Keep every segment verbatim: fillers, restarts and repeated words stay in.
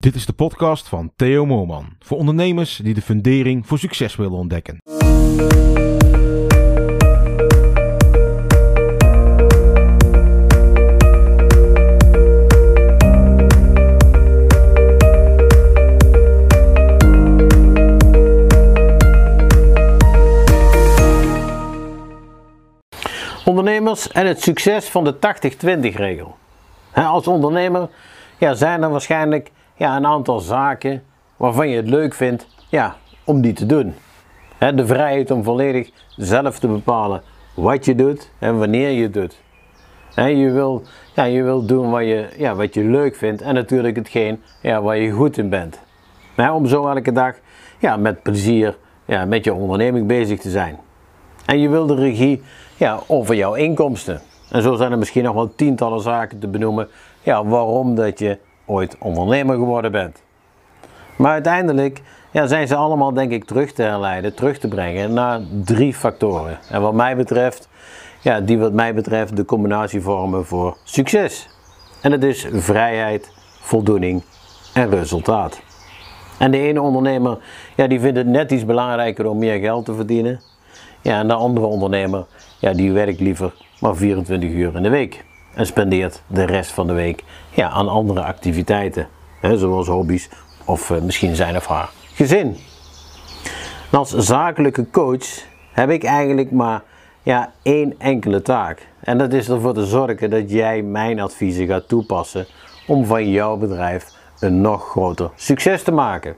Dit is de podcast van Theo Moorman, voor ondernemers die de fundering voor succes willen ontdekken. Ondernemers en het succes van de tachtig twintig regel. Als ondernemer ja, zijn er waarschijnlijk ja, een aantal zaken waarvan je het leuk vindt ja, om die te doen. De vrijheid om volledig zelf te bepalen wat je doet en wanneer je het doet. Je wil, ja, je wil doen wat je, ja, wat je leuk vindt en natuurlijk hetgeen ja, waar je goed in bent. Om zo elke dag ja, met plezier ja, met je onderneming bezig te zijn. En je wil de regie ja, over jouw inkomsten. En zo zijn er misschien nog wel tientallen zaken te benoemen ja, waarom dat je ooit ondernemer geworden bent. Maar uiteindelijk ja, zijn ze allemaal denk ik terug te herleiden, terug te brengen naar drie factoren. En wat mij betreft, ja, die wat mij betreft de combinatie vormen voor succes. En dat is vrijheid, voldoening en resultaat. En de ene ondernemer ja, die vindt het net iets belangrijker om meer geld te verdienen. Ja, en de andere ondernemer ja, die werkt liever maar vierentwintig uur in de week. En spendeert de rest van de week ja, aan andere activiteiten. Hè, zoals hobby's of uh, misschien zijn of haar gezin. En als zakelijke coach heb ik eigenlijk maar ja, één enkele taak. En dat is ervoor te zorgen dat jij mijn adviezen gaat toepassen om van jouw bedrijf een nog groter succes te maken.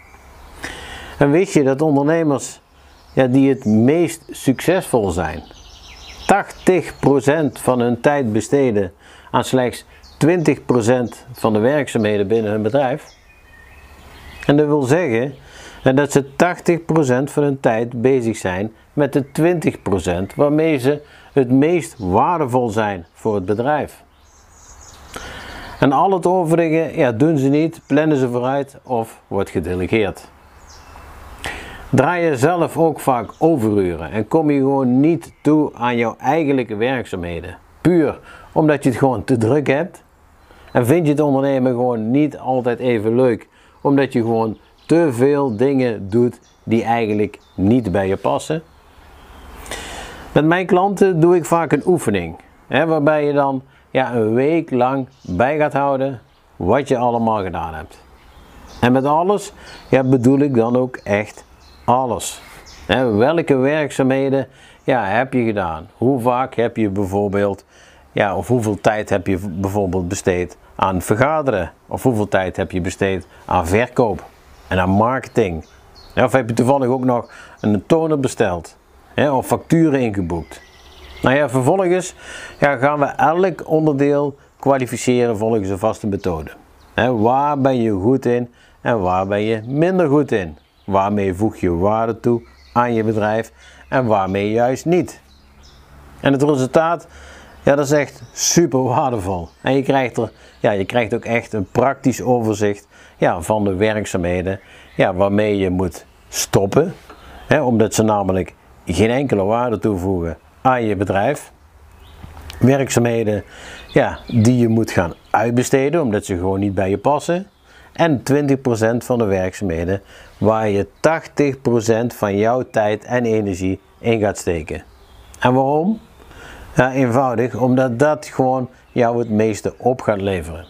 En weet je dat ondernemers ja, die het meest succesvol zijn, tachtig procent van hun tijd besteden aan slechts twintig procent van de werkzaamheden binnen hun bedrijf. En dat wil zeggen dat ze tachtig procent van hun tijd bezig zijn met de twintig procent waarmee ze het meest waardevol zijn voor het bedrijf. En al het overige ja, doen ze niet, plannen ze vooruit of wordt gedelegeerd. Draai je zelf ook vaak overuren en kom je gewoon niet toe aan jouw eigenlijke werkzaamheden. Puur omdat je het gewoon te druk hebt. En vind je het ondernemen gewoon niet altijd even leuk. Omdat je gewoon te veel dingen doet die eigenlijk niet bij je passen. Met mijn klanten doe ik vaak een oefening. Hè, waarbij je dan ja, een week lang bij gaat houden wat je allemaal gedaan hebt. En met alles ja, bedoel ik dan ook echt alles. He, welke werkzaamheden ja, heb je gedaan? Hoe vaak heb je bijvoorbeeld, ja, of hoeveel tijd heb je bijvoorbeeld besteed aan vergaderen? Of hoeveel tijd heb je besteed aan verkoop en aan marketing? Ja, of heb je toevallig ook nog een toner besteld? Ja, of facturen ingeboekt? Nou ja, vervolgens ja, gaan we elk onderdeel kwalificeren volgens een vaste methode. He, waar ben je goed in en waar ben je minder goed in? Waarmee voeg je waarde toe aan je bedrijf en waarmee juist niet. En het resultaat, ja, dat is echt super waardevol. En je krijgt, er, ja, je krijgt ook echt een praktisch overzicht ja, van de werkzaamheden ja, waarmee je moet stoppen. Hè, omdat ze namelijk geen enkele waarde toevoegen aan je bedrijf. Werkzaamheden ja, die je moet gaan uitbesteden omdat ze gewoon niet bij je passen. En twintig procent van de werkzaamheden waar je tachtig procent van jouw tijd en energie in gaat steken. En waarom? Ja, eenvoudig, omdat dat gewoon jou het meeste op gaat leveren.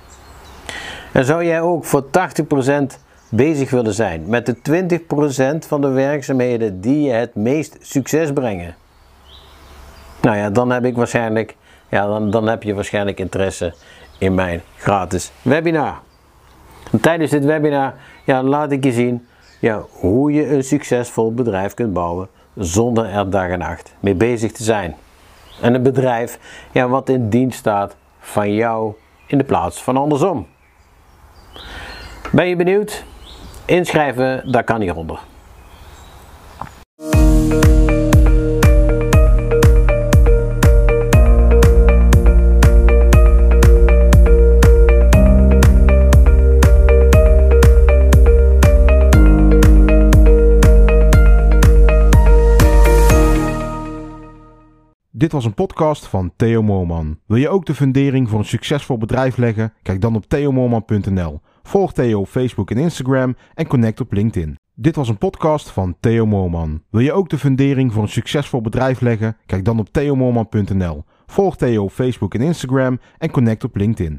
En zou jij ook voor tachtig procent bezig willen zijn met de twintig procent van de werkzaamheden die je het meest succes brengen? Nou ja, dan heb ik waarschijnlijk, ja, dan, dan heb je waarschijnlijk interesse in mijn gratis webinar. En tijdens dit webinar ja, laat ik je zien ja, hoe je een succesvol bedrijf kunt bouwen zonder er dag en nacht mee bezig te zijn. En een bedrijf ja, wat in dienst staat van jou in de plaats van andersom. Ben je benieuwd? Inschrijven, dat kan hieronder. Dit was een podcast van Theo Moorman. Wil je ook de fundering voor een succesvol bedrijf leggen? Kijk dan op theo moorman punt n l. Volg Theo op Facebook en Instagram en connect op LinkedIn. Dit was een podcast van Theo Moorman. Wil je ook de fundering voor een succesvol bedrijf leggen? Kijk dan op theo moorman punt n l. Volg Theo op Facebook en Instagram en connect op LinkedIn.